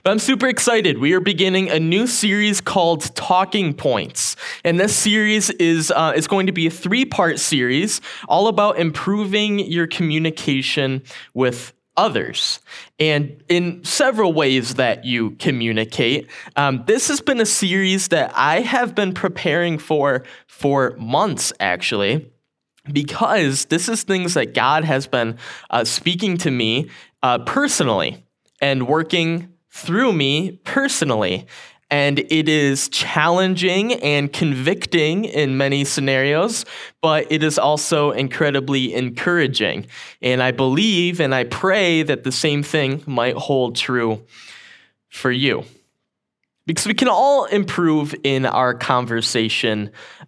But I'm super excited. We are beginning a new series called Talking Points. And this series is going to be a 3-part series all about improving your communication with others. And in several ways that you communicate. This has been a series that I have been preparing for months, actually, because this is things that God has been speaking to me personally and working through me personally. And it is challenging and convicting in many scenarios, but it is also incredibly encouraging. And I believe and I pray that the same thing might hold true for you. Because we can all improve in our conversation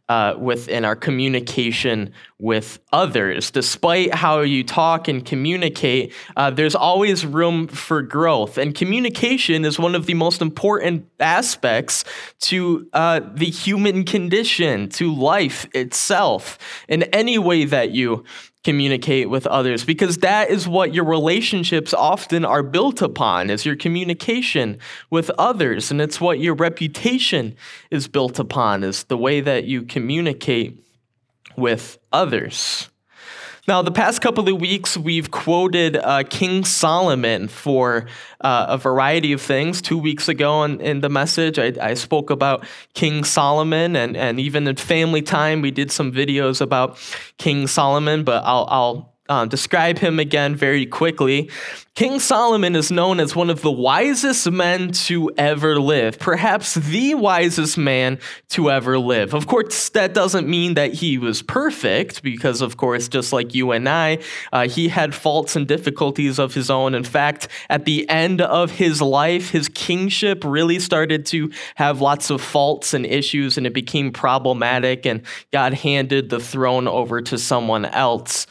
in our communication with others. Despite how you talk and communicate, there's always room for growth. And communication is one of the most important aspects to the human condition, to life itself, in any way that you communicate with others, because that is what your relationships often are built upon, is your communication with others. And it's what your reputation is built upon, is the way that you communicate with others. Now, the past couple of weeks, we've quoted King Solomon for a variety of things. 2 weeks ago in the message, I spoke about King Solomon, and even in family time, we did some videos about King Solomon, but I'll describe him again very quickly. King Solomon is known as one of the wisest men to ever live, perhaps the wisest man to ever live. Of course, that doesn't mean that he was perfect, because, of course, just like you and I, he had faults and difficulties of his own. In fact, at the end of his life, his kingship really started to have lots of faults and issues, and it became problematic, and God handed the throne over to someone else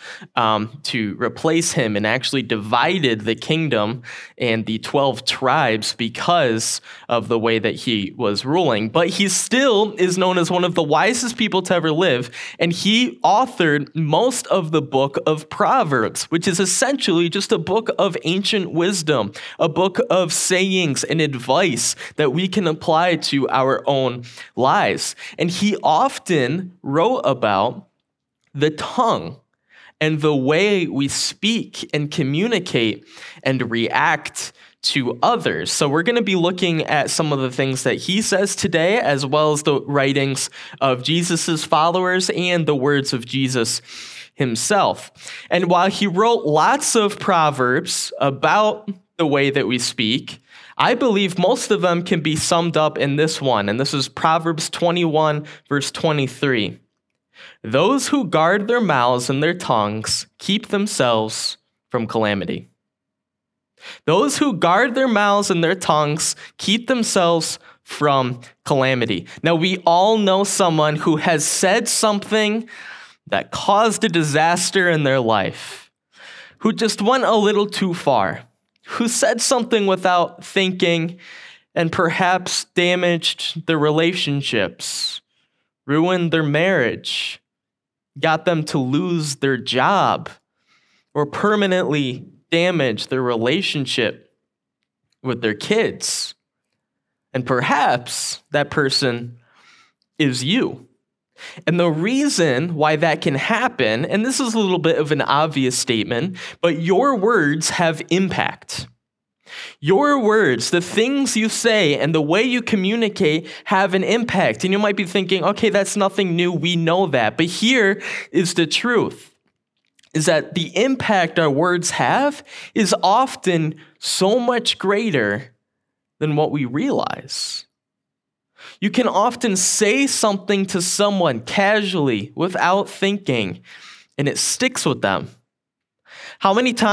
to replace him, and actually divided the kingdom and the 12 tribes because of the way that he was ruling. But he still is known as one of the wisest people to ever live, and he authored most of the book of Proverbs, which is essentially just a book of ancient wisdom, a book of sayings and advice that we can apply to our own lives. And he often wrote about the tongue and the way we speak and communicate and react to others. So we're going to be looking at some of the things that he says today, as well as the writings of Jesus's followers and the words of Jesus himself. And while he wrote lots of proverbs about the way that we speak, I believe most of them can be summed up in this one. And this is Proverbs 21, verse 23. Those who guard their mouths and their tongues keep themselves from calamity. Those who guard their mouths and their tongues keep themselves from calamity. Now, we all know someone who has said something that caused a disaster in their life, who just went a little too far, who said something without thinking and perhaps damaged their relationships, ruined their marriage, got them to lose their job, or permanently damage their relationship with their kids. And perhaps that person is you. And the reason why that can happen, and this is a little bit of an obvious statement, but your words have impact. Your words, the things you say and the way you communicate have an impact. And you might be thinking, okay, that's nothing new. We know that. But here is the truth, is that the impact our words have is often so much greater than what we realize. You can often say something to someone casually without thinking, and it sticks with them. How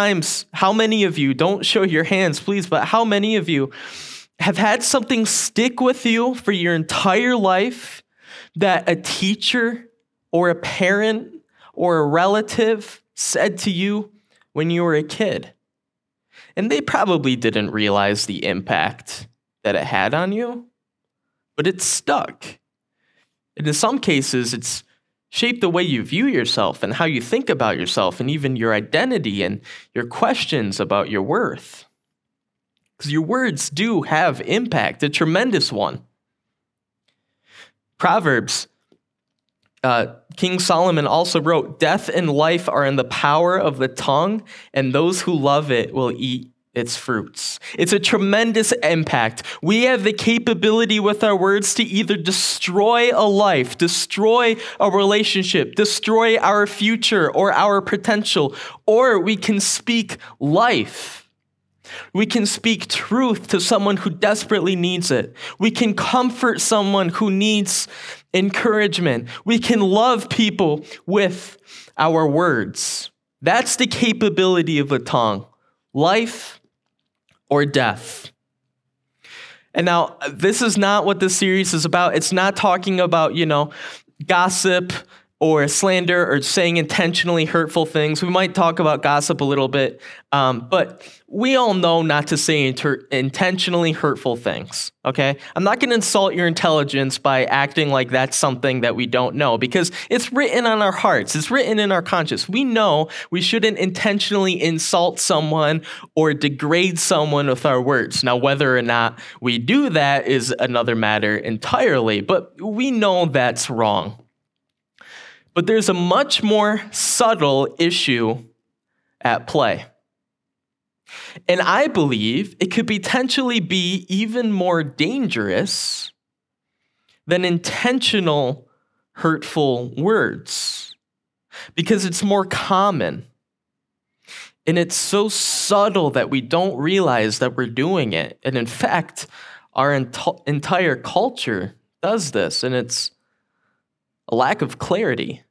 many of you, don't show your hands, please, but how many of you have had something stick with you for your entire life that a teacher or a parent or a relative said to you when you were a kid? And they probably didn't realize the impact that it had on you, but it stuck. And in some cases, it's shaped the way you view yourself and how you think about yourself and even your identity and your questions about your worth. Because your words do have impact, a tremendous one. Proverbs, King Solomon also wrote, "Death and life are in the power of the tongue, and those who love it will eat its fruits." It's a tremendous impact. We have the capability with our words to either destroy a life, destroy a relationship, destroy our future or our potential, or we can speak life. We can speak truth to someone who desperately needs it. We can comfort someone who needs encouragement. We can love people with our words. That's the capability of the tongue. Life or death. And now, this is not what this series is about. It's not talking about, gossip or slander or saying intentionally hurtful things. We might talk about gossip a little bit, but we all know not to say intentionally hurtful things, okay? I'm not going to insult your intelligence by acting like that's something that we don't know, because it's written on our hearts. It's written in our conscience. We know we shouldn't intentionally insult someone or degrade someone with our words. Now, whether or not we do that is another matter entirely, but we know that's wrong. But there's a much more subtle issue at play. And I believe it could potentially be even more dangerous than intentional hurtful words, because it's more common. And it's so subtle that we don't realize that we're doing it. And in fact, our entire culture does this, and it's a lack of clarity.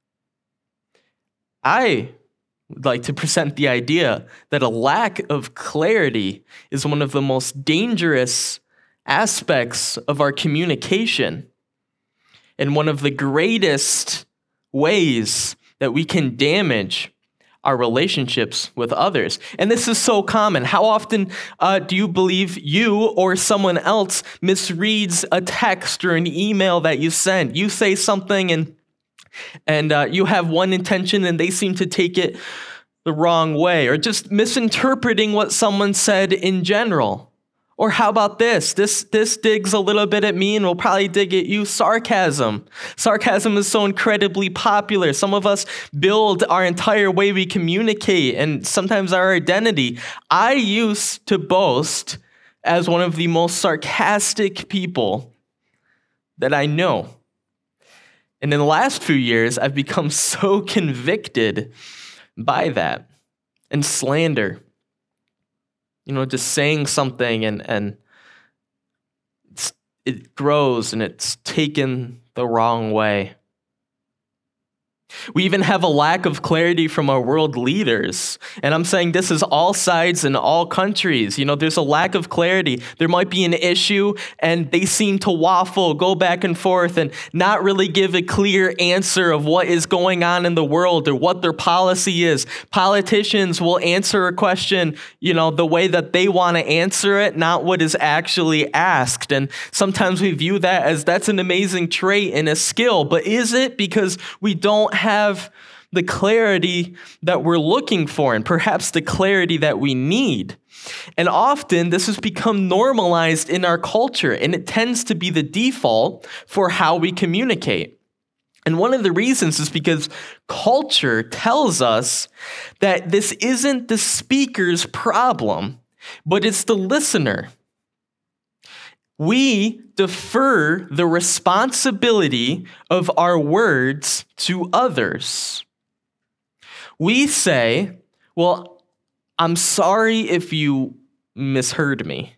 I would like to present the idea that a lack of clarity is one of the most dangerous aspects of our communication, and one of the greatest ways that we can damage our relationships with others. And this is so common. How often do you believe you or someone else misreads a text or an email that you send? You say something and you have one intention and they seem to take it the wrong way, or just misinterpreting what someone said in general. Or how about this? This digs a little bit at me and will probably dig at you. Sarcasm. Sarcasm is so incredibly popular. Some of us build our entire way we communicate and sometimes our identity. I used to boast as one of the most sarcastic people that I know. And in the last few years, I've become so convicted by that. And slander. Just saying something and it grows and it's taken the wrong way. We even have a lack of clarity from our world leaders. And I'm saying this is all sides in all countries. There's a lack of clarity. There might be an issue and they seem to waffle, go back and forth, and not really give a clear answer of what is going on in the world or what their policy is. Politicians will answer a question, the way that they want to answer it, not what is actually asked. And sometimes we view that as that's an amazing trait and a skill, but is it? Because we don't have the clarity that we're looking for, and perhaps the clarity that we need. And often this has become normalized in our culture, and it tends to be the default for how we communicate. And one of the reasons is because culture tells us that this isn't the speaker's problem, but it's the listener. We defer the responsibility of our words to others. We say, well, I'm sorry if you misheard me.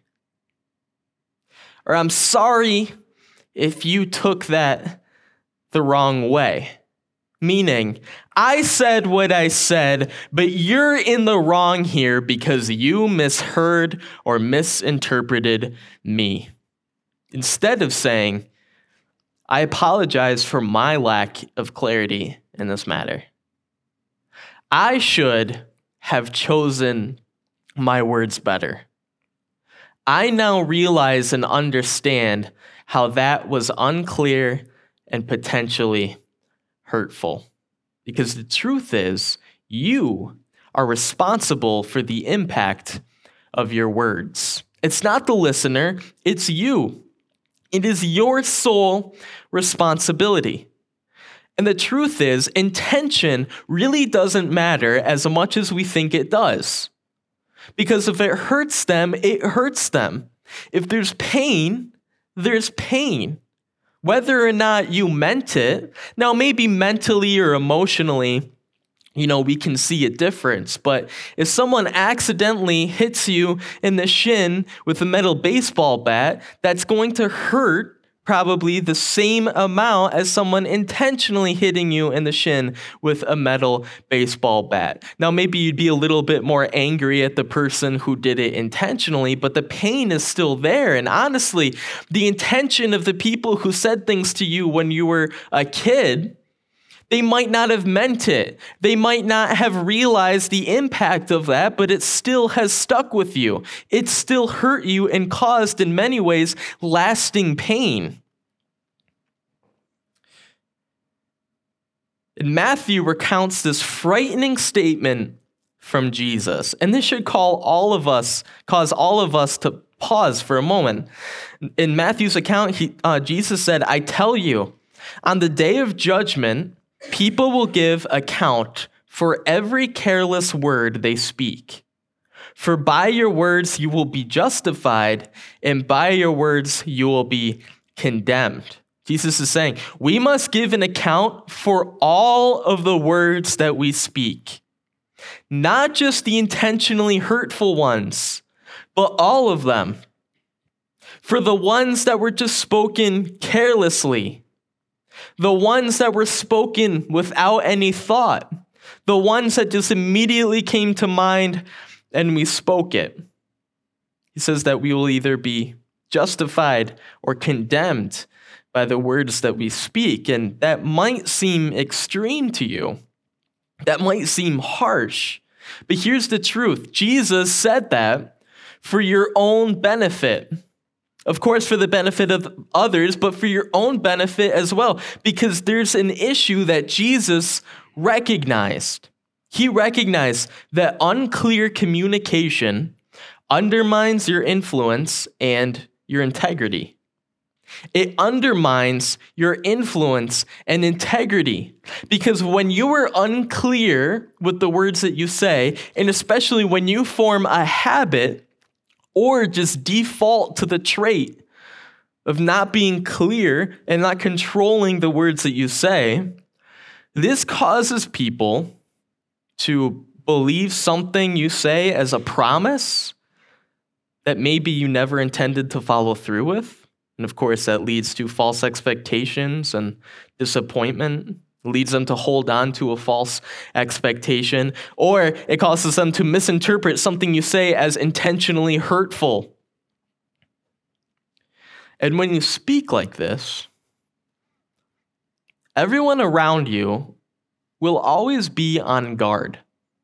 Or I'm sorry if you took that the wrong way. Meaning, I said what I said, but you're in the wrong here because you misheard or misinterpreted me. Instead of saying, I apologize for my lack of clarity in this matter. I should have chosen my words better. I now realize and understand how that was unclear and potentially hurtful. Because the truth is, you are responsible for the impact of your words. It's not the listener, it's you. It is your sole responsibility. And the truth is, intention really doesn't matter as much as we think it does. Because if it hurts them, it hurts them. If there's pain, there's pain. Whether or not you meant it, now maybe mentally or emotionally, we can see a difference. But if someone accidentally hits you in the shin with a metal baseball bat, that's going to hurt probably the same amount as someone intentionally hitting you in the shin with a metal baseball bat. Now, maybe you'd be a little bit more angry at the person who did it intentionally, but the pain is still there. And honestly, the intention of the people who said things to you when you were a kid, they might not have meant it. They might not have realized the impact of that, but it still has stuck with you. It still hurt you and caused, in many ways, lasting pain. And Matthew recounts this frightening statement from Jesus, and this should cause all of us to pause for a moment. In Matthew's account, Jesus said, "I tell you, on the day of judgment, people will give account for every careless word they speak. For by your words you will be justified, and by your words you will be condemned." Jesus is saying, we must give an account for all of the words that we speak. Not just the intentionally hurtful ones, but all of them. For the ones that were just spoken carelessly, the ones that were spoken without any thought, the ones that just immediately came to mind and we spoke it. He says that we will either be justified or condemned by the words that we speak. And that might seem extreme to you. That might seem harsh. But here's the truth. Jesus said that for your own benefit. Of course, for the benefit of others, but for your own benefit as well, because there's an issue that Jesus recognized. He recognized that unclear communication undermines your influence and your integrity. It undermines your influence and integrity, because when you are unclear with the words that you say, and especially when you form a habit or just default to the trait of not being clear and not controlling the words that you say, this causes people to believe something you say as a promise that maybe you never intended to follow through with. And of course, that leads to false expectations and disappointment. It leads them to hold on to a false expectation, or it causes them to misinterpret something you say as intentionally hurtful. And when you speak like this, everyone around you will always be on guard.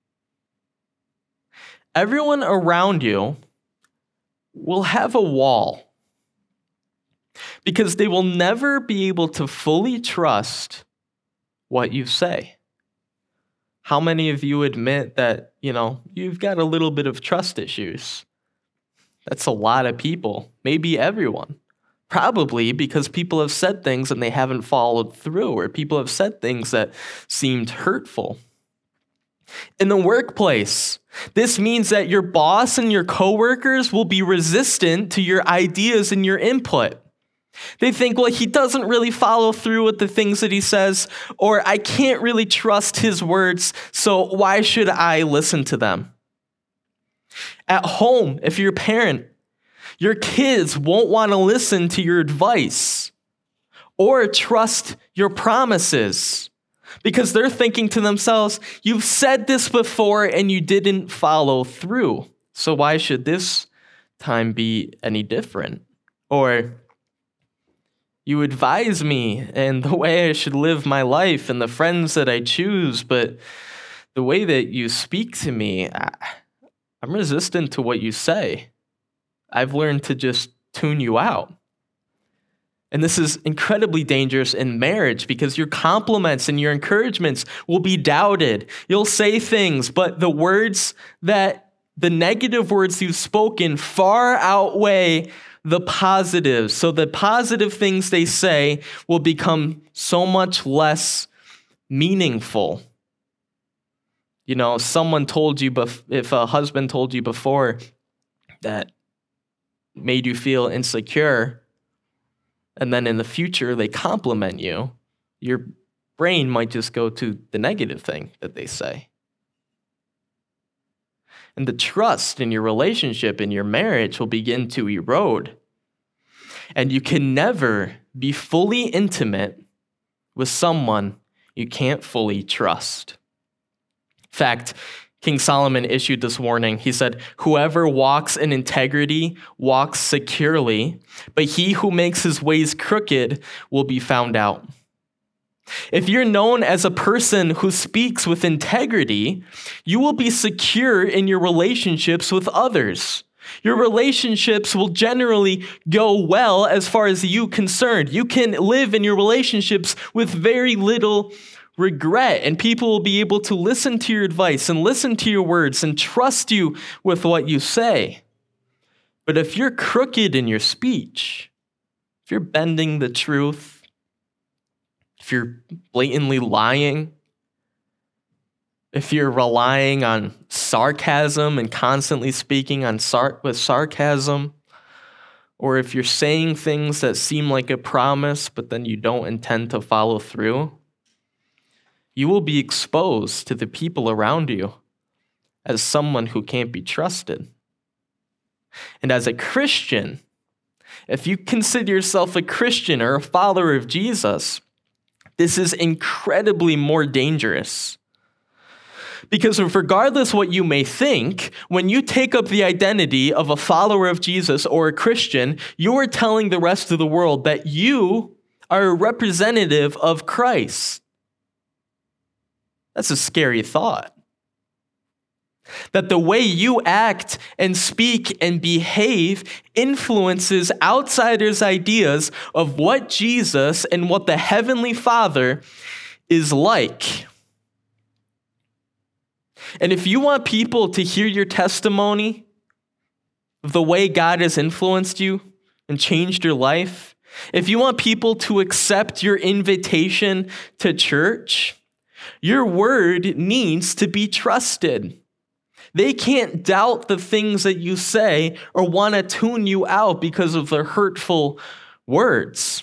Everyone around you will have a wall, because they will never be able to fully trust what you say. How many of you admit that, you've got a little bit of trust issues? That's a lot of people, maybe everyone. Probably because people have said things and they haven't followed through, or people have said things that seemed hurtful. In the workplace, this means that your boss and your coworkers will be resistant to your ideas and your input. They think, well, he doesn't really follow through with the things that he says, or I can't really trust his words, so why should I listen to them? At home, if you're a parent, your kids won't want to listen to your advice or trust your promises, because they're thinking to themselves, you've said this before and you didn't follow through, so why should this time be any different? Or you advise me and the way I should live my life and the friends that I choose, but the way that you speak to me, I'm resistant to what you say. I've learned to just tune you out. And this is incredibly dangerous in marriage, because your compliments and your encouragements will be doubted. You'll say things, but the words that the negative words you've spoken far outweigh the positives. So the positive things they say will become so much less meaningful. You know, someone told you, if a husband told you before that made you feel insecure, and then in the future they compliment you, your brain might just go to the negative thing that they say. And the trust in your relationship, in your marriage, will begin to erode. And you can never be fully intimate with someone you can't fully trust. In fact, King Solomon issued this warning. He said, "Whoever walks in integrity walks securely, but he who makes his ways crooked will be found out." If you're known as a person who speaks with integrity, you will be secure in your relationships with others. Your relationships will generally go well as far as you concerned. You can live in your relationships with very little regret, and people will be able to listen to your advice and listen to your words and trust you with what you say. But if you're crooked in your speech, if you're bending the truth, if you're blatantly lying, if you're relying on sarcasm and constantly speaking with sarcasm, or if you're saying things that seem like a promise but then you don't intend to follow through, you will be exposed to the people around you as someone who can't be trusted. And as a Christian, if you consider yourself a Christian or a follower of Jesus, this is incredibly more dangerous. Because regardless what you may think, when you take up the identity of a follower of Jesus or a Christian, you are telling the rest of the world that you are a representative of Christ. That's a scary thought. That the way you act and speak and behave influences outsiders' ideas of what Jesus and what the Heavenly Father is like. And if you want people to hear your testimony of the way God has influenced you and changed your life, if you want people to accept your invitation to church, your word needs to be trusted. They can't doubt the things that you say or want to tune you out because of their hurtful words.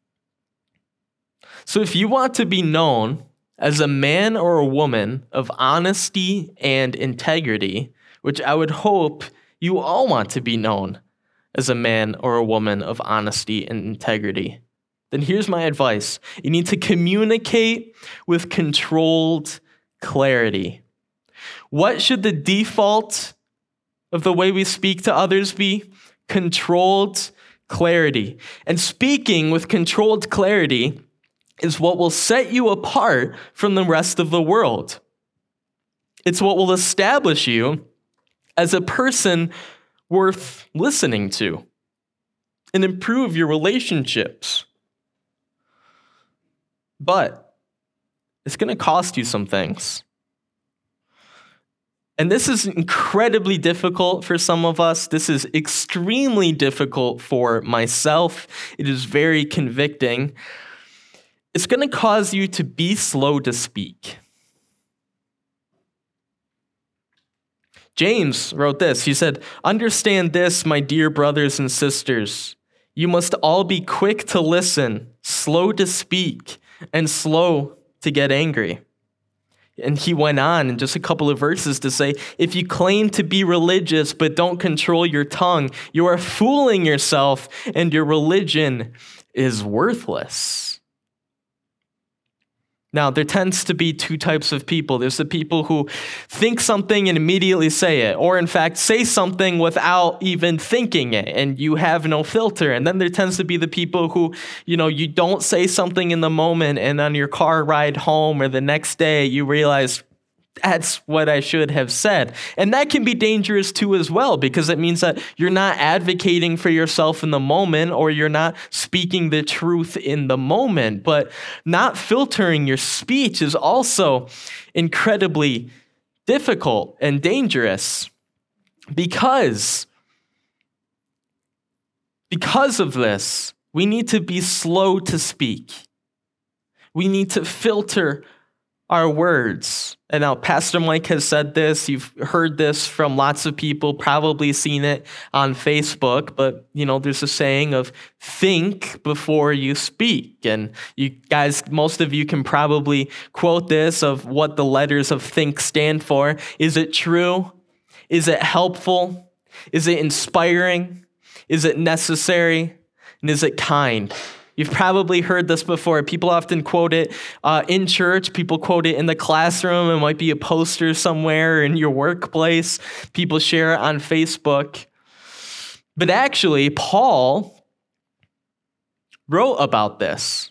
So if you want to be known as a man or a woman of honesty and integrity, which I would hope you all want to be known as a man or a woman of honesty and integrity, then here's my advice. You need to communicate with controlled clarity. What should the default of the way we speak to others be? Controlled clarity. And speaking with controlled clarity is what will set you apart from the rest of the world. It's what will establish you as a person worth listening to and improve your relationships. But it's going to cost you some things. And this is incredibly difficult for some of us. This is extremely difficult for myself. It is very convicting. It's going to cause you to be slow to speak. James wrote this. He said, "Understand this, my dear brothers and sisters. You must all be quick to listen, slow to speak, and slow to get angry." And he went on in just a couple of verses to say, "If you claim to be religious but don't control your tongue, you are fooling yourself and your religion is worthless." Now, there tends to be two types of people. There's the people who think something and immediately say it, or in fact, say something without even thinking it, and you have no filter. And then there tends to be the people who, you don't say something in the moment, and on your car ride home or the next day, you realize, that's what I should have said. And that can be dangerous too as well, because it means that you're not advocating for yourself in the moment, or you're not speaking the truth in the moment. But not filtering your speech is also incredibly difficult and dangerous. Because of this, we need to be slow to speak. We need to filter our words. And now Pastor Mike has said this. You've heard this from lots of people, probably seen it on Facebook. But, there's a saying of think before you speak. And you guys, most of you can probably quote this of what the letters of think stand for. Is it true? Is it helpful? Is it inspiring? Is it necessary? And is it kind? You've probably heard this before. People often quote it in church. People quote it in the classroom. It might be a poster somewhere in your workplace. People share it on Facebook. But actually, Paul wrote about this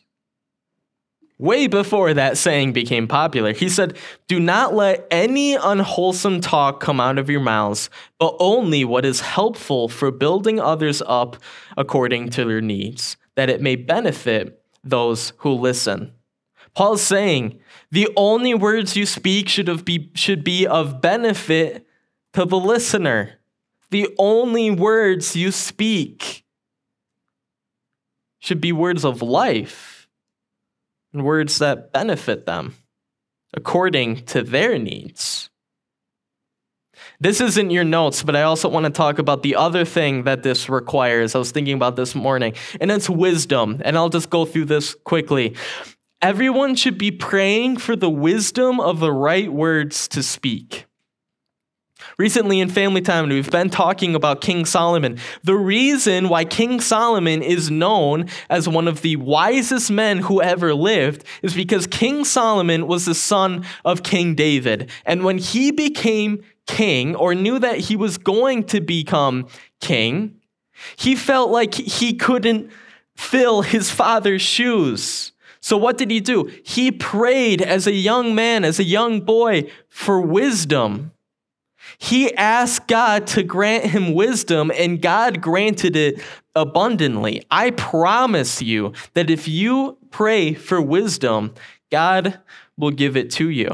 way before that saying became popular. He said, "Do not let any unwholesome talk come out of your mouths, but only what is helpful for building others up according to their needs, that it may benefit those who listen." Paul's saying the only words you speak should be of benefit to the listener. The only words you speak should be words of life and words that benefit them according to their needs. This isn't your notes, but I also want to talk about the other thing that this requires. I was thinking about this morning, and it's wisdom. And I'll just go through this quickly. Everyone should be praying for the wisdom of the right words to speak. Recently in Family Time, we've been talking about King Solomon. The reason why King Solomon is known as one of the wisest men who ever lived is because King Solomon was the son of King David. And when he became king, or knew that he was going to become king, he felt like he couldn't fill his father's shoes. So what did he do? He prayed as a young man, as a young boy, for wisdom. He asked God to grant him wisdom, and God granted it abundantly. I promise you that if you pray for wisdom, God will give it to you.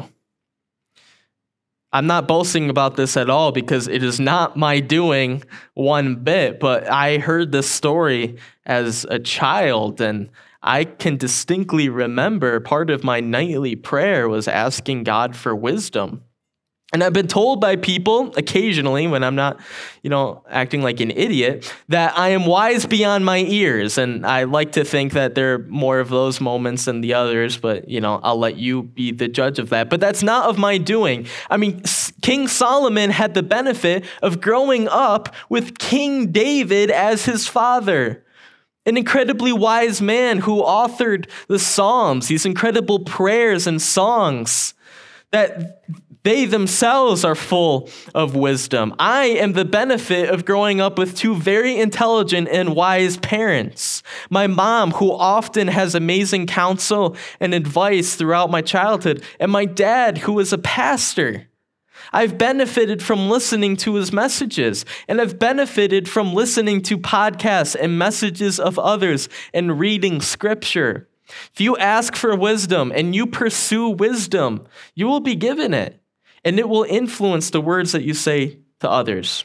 I'm not boasting about this at all because it is not my doing one bit, but I heard this story as a child, and I can distinctly remember part of my nightly prayer was asking God for wisdom. And I've been told by people occasionally when I'm not, acting like an idiot, that I am wise beyond my ears. And I like to think that there are more of those moments than the others, but, I'll let you be the judge of that. But that's not of my doing. I mean, King Solomon had the benefit of growing up with King David as his father. An incredibly wise man who authored the Psalms, these incredible prayers and songs that they themselves are full of wisdom. I am the benefit of growing up with two very intelligent and wise parents. My mom, who often has amazing counsel and advice throughout my childhood, and my dad, who is a pastor. I've benefited from listening to his messages, and I've benefited from listening to podcasts and messages of others and reading scripture. If you ask for wisdom and you pursue wisdom, you will be given it, and it will influence the words that you say to others.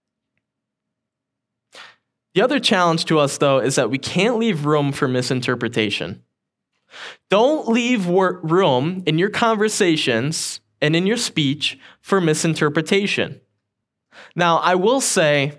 The other challenge to us, though, is that we can't leave room for misinterpretation. Don't leave room in your conversations and in your speech for misinterpretation. Now, I will say,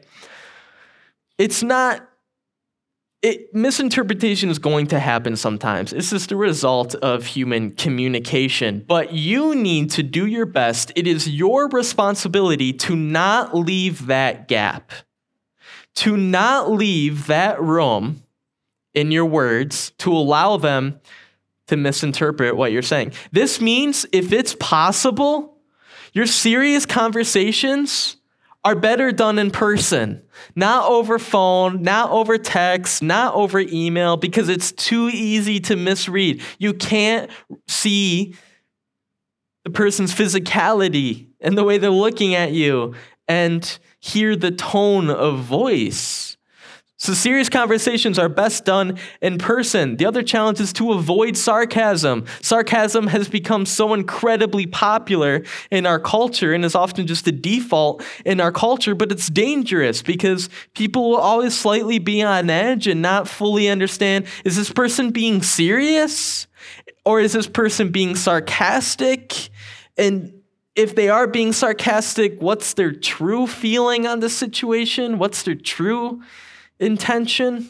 misinterpretation is going to happen sometimes. It's just a result of human communication. But you need to do your best. It is your responsibility to not leave that gap, to not leave that room in your words to allow them to misinterpret what you're saying. This means, if it's possible, your serious conversations are better done in person, not over phone, not over text, not over email, because it's too easy to misread. You can't see the person's physicality and the way they're looking at you and hear the tone of voice. So serious conversations are best done in person. The other challenge is to avoid sarcasm. Sarcasm has become so incredibly popular in our culture and is often just a default in our culture, but it's dangerous because people will always slightly be on edge and not fully understand, is this person being serious or is this person being sarcastic? And if they are being sarcastic, what's their true feeling on the situation? What's their true intention?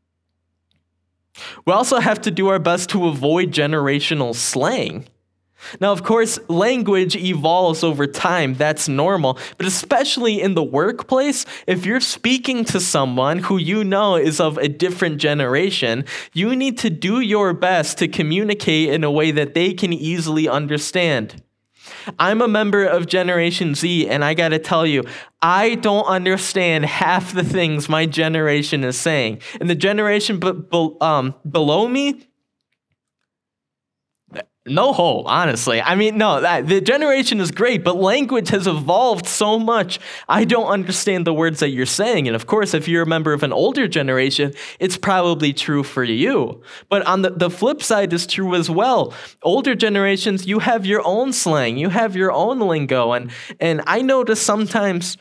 We also have to do our best to avoid generational slang. Now, of course, language evolves over time. That's normal. But especially in the workplace, if you're speaking to someone who you know is of a different generation, you need to do your best to communicate in a way that they can easily understand. I'm a member of Generation Z, and I got to tell you, I don't understand half the things my generation is saying. And the generation below me, no hope, honestly. I mean, no, the generation is great, but language has evolved so much. I don't understand the words that you're saying. And of course, if you're a member of an older generation, it's probably true for you. But on the flip side is true as well. Older generations, you have your own slang, you have your own lingo. And I notice sometimes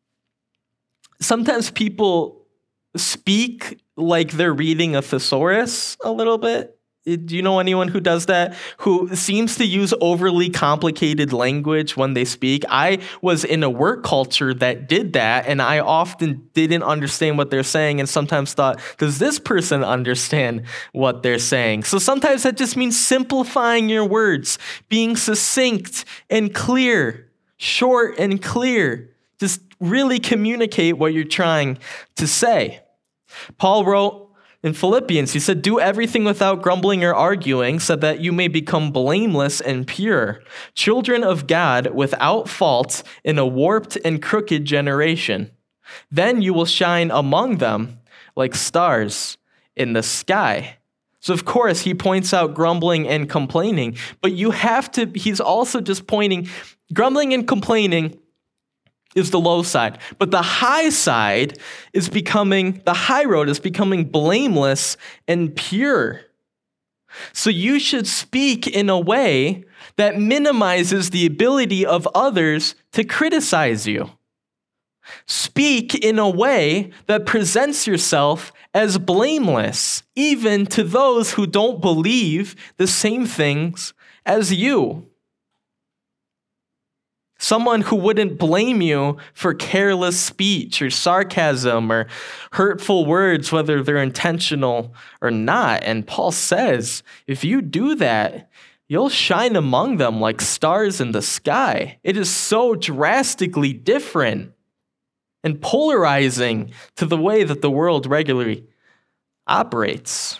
people speak like they're reading a thesaurus a little bit. Do you know anyone who does that? Who seems to use overly complicated language when they speak? I was in a work culture that did that, and I often didn't understand what they're saying and sometimes thought, does this person understand what they're saying? So sometimes that just means simplifying your words, being succinct and clear, short and clear. Just really communicate what you're trying to say. Paul wrote, in Philippians, he said, do everything without grumbling or arguing so that you may become blameless and pure, children of God without fault in a warped and crooked generation. Then you will shine among them like stars in the sky. So of course, he points out grumbling and complaining, but he's also just pointing, grumbling and complaining is the low side. But the high side is the high road is becoming blameless and pure. So you should speak in a way that minimizes the ability of others to criticize you. Speak in a way that presents yourself as blameless, even to those who don't believe the same things as you. Someone who wouldn't blame you for careless speech or sarcasm or hurtful words, whether they're intentional or not. And Paul says, if you do that, you'll shine among them like stars in the sky. It is so drastically different and polarizing to the way that the world regularly operates.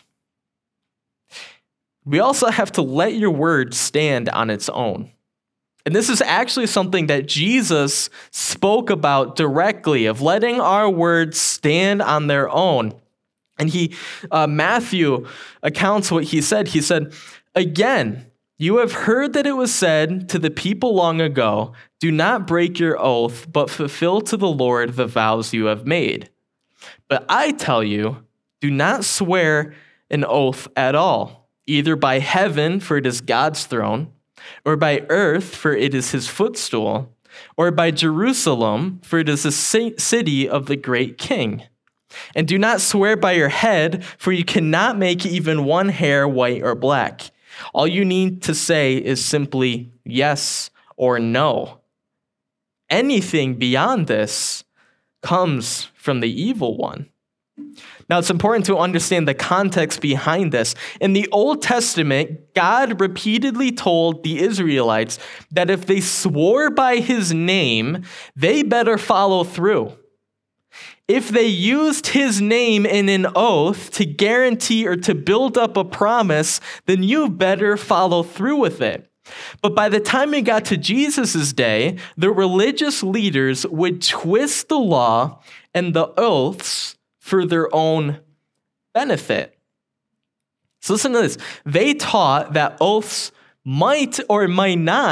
We also have to let your word stand on its own. And this is actually something that Jesus spoke about directly, of letting our words stand on their own. And Matthew accounts what he said. He said, again, you have heard that it was said to the people long ago, do not break your oath, but fulfill to the Lord the vows you have made. But I tell you, do not swear an oath at all, either by heaven, for it is God's throne, or by earth, for it is his footstool, or by Jerusalem, for it is the city of the great king. And do not swear by your head, for you cannot make even one hair white or black. All you need to say is simply yes or no. Anything beyond this comes from the evil one. Now, it's important to understand the context behind this. In the Old Testament, God repeatedly told the Israelites that if they swore by his name, they better follow through. If they used his name in an oath to guarantee or to build up a promise, then you better follow through with it. But by the time it got to Jesus' day, the religious leaders would twist the law and the oaths for their own benefit. So listen to this. They taught that oaths might or might not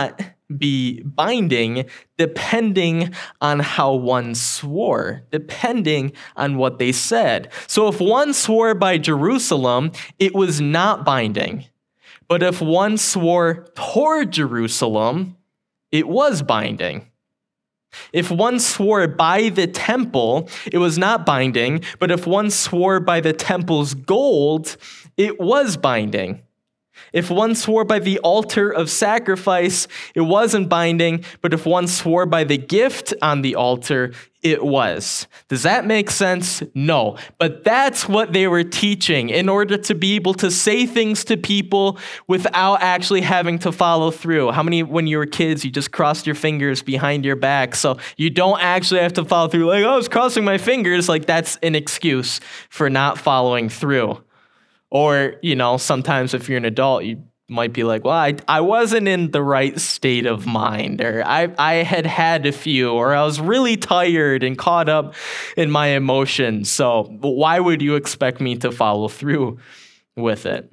be binding depending on how one swore, depending on what they said. So if one swore by Jerusalem, it was not binding. But if one swore toward Jerusalem, it was binding. If one swore by the temple, it was not binding. But if one swore by the temple's gold, it was binding. If one swore by the altar of sacrifice, it wasn't binding, but if one swore by the gift on the altar, it was. Does that make sense? No. But that's what they were teaching in order to be able to say things to people without actually having to follow through. How many, when you were kids, you just crossed your fingers behind your back so you don't actually have to follow through? Like, oh, I was crossing my fingers. Like, that's an excuse for not following through. Or, sometimes if you're an adult, you might be like, well, I wasn't in the right state of mind, or I had a few, or I was really tired and caught up in my emotions. So why would you expect me to follow through with it?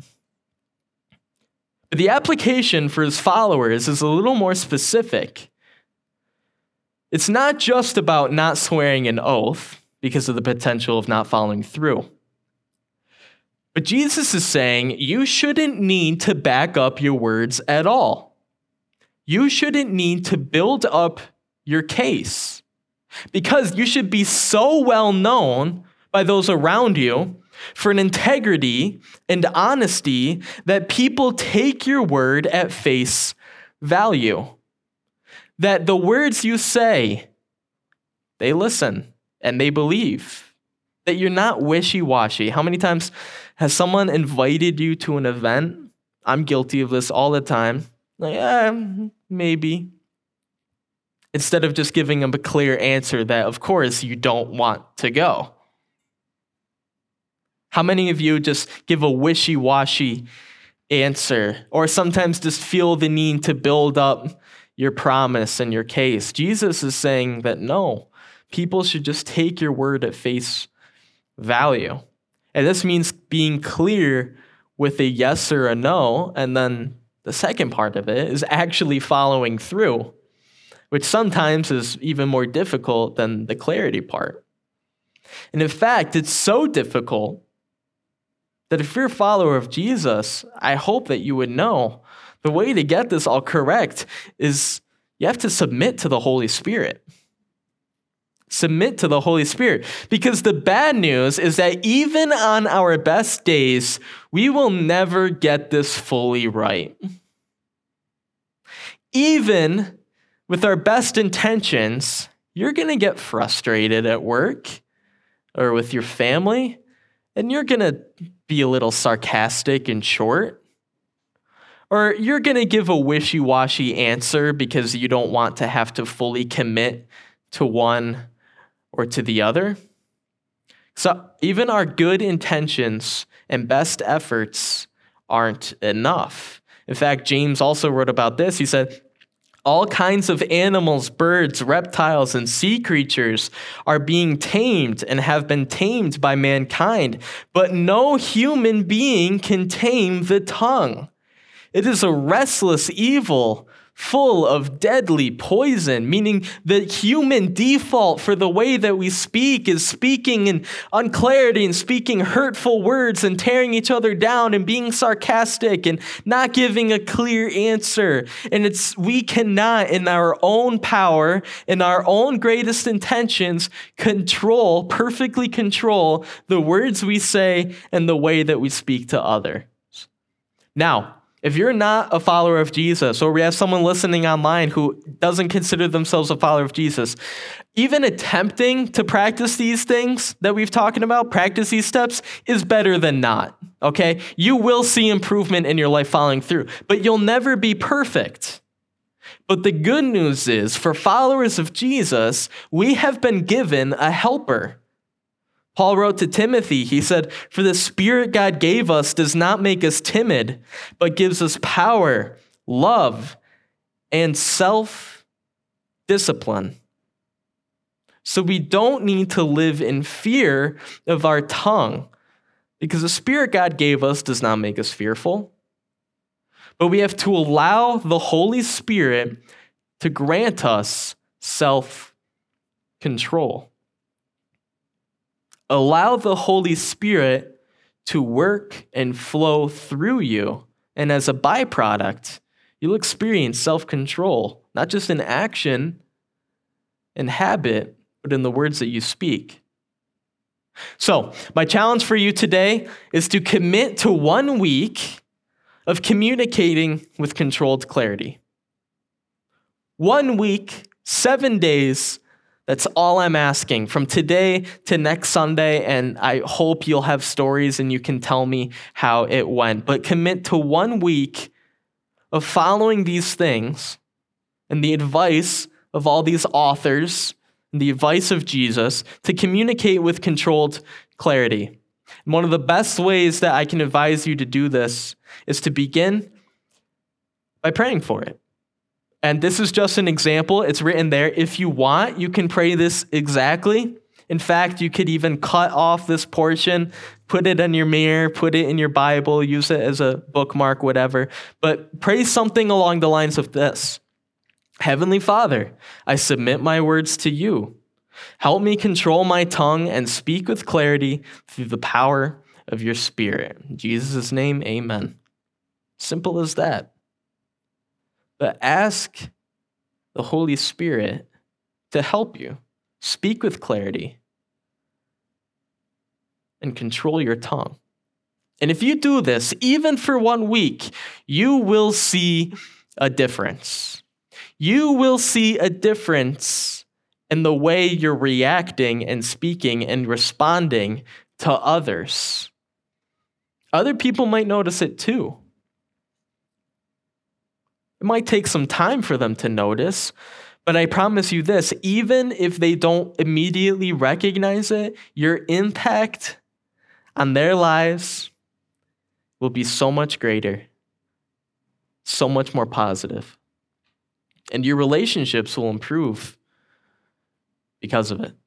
But the application for his followers is a little more specific. It's not just about not swearing an oath because of the potential of not following through. But Jesus is saying you shouldn't need to back up your words at all. You shouldn't need to build up your case because you should be so well known by those around you for an integrity and honesty that people take your word at face value. That the words you say, they listen and they believe. That you're not wishy-washy. How many times has someone invited you to an event? I'm guilty of this all the time. Like, maybe. Instead of just giving them a clear answer that, of course, you don't want to go. How many of you just give a wishy-washy answer? Or sometimes just feel the need to build up your promise and your case? Jesus is saying that no, people should just take your word at face value. And this means being clear with a yes or a no. And then the second part of it is actually following through, which sometimes is even more difficult than the clarity part. And in fact, it's so difficult that if you're a follower of Jesus, I hope that you would know the way to get this all correct is you have to submit to the Holy Spirit. Submit to the Holy Spirit. Because the bad news is that even on our best days, we will never get this fully right. Even with our best intentions, you're going to get frustrated at work or with your family, and you're going to be a little sarcastic and short. Or you're going to give a wishy-washy answer because you don't want to have to fully commit to one or to the other. So even our good intentions and best efforts aren't enough. In fact, James also wrote about this. He said, all kinds of animals, birds, reptiles, and sea creatures are being tamed and have been tamed by mankind, but no human being can tame the tongue. It is a restless evil, full of deadly poison, meaning the human default for the way that we speak is speaking in unclarity and speaking hurtful words and tearing each other down and being sarcastic and not giving a clear answer. And we cannot, in our own power, in our own greatest intentions, perfectly control the words we say and the way that we speak to others. Now, if you're not a follower of Jesus, or we have someone listening online who doesn't consider themselves a follower of Jesus, even attempting to practice these things that we've talked about, practice these steps, is better than not, okay? You will see improvement in your life following through, but you'll never be perfect. But the good news is, for followers of Jesus, we have been given a helper. Paul wrote to Timothy, he said, for the Spirit God gave us does not make us timid, but gives us power, love, and self-discipline. So we don't need to live in fear of our tongue, because the Spirit God gave us does not make us fearful. But we have to allow the Holy Spirit to grant us self-control. Allow the Holy Spirit to work and flow through you. And as a byproduct, you'll experience self-control, not just in action and habit, but in the words that you speak. So, my challenge for you today is to commit to 1 week of communicating with controlled clarity. 1 week, 7 days, that's all I'm asking from today to next Sunday, and I hope you'll have stories and you can tell me how it went. But commit to 1 week of following these things and the advice of all these authors and the advice of Jesus to communicate with controlled clarity. And one of the best ways that I can advise you to do this is to begin by praying for it. And this is just an example. It's written there. If you want, you can pray this exactly. In fact, you could even cut off this portion, put it on your mirror, put it in your Bible, use it as a bookmark, whatever. But pray something along the lines of this. Heavenly Father, I submit my words to you. Help me control my tongue and speak with clarity through the power of your Spirit. In Jesus' name, amen. Simple as that. But ask the Holy Spirit to help you speak with clarity and control your tongue. And if you do this, even for 1 week, you will see a difference. You will see a difference in the way you're reacting and speaking and responding to others. Other people might notice it too. It might take some time for them to notice, but I promise you this, even if they don't immediately recognize it, your impact on their lives will be so much greater, so much more positive, and your relationships will improve because of it.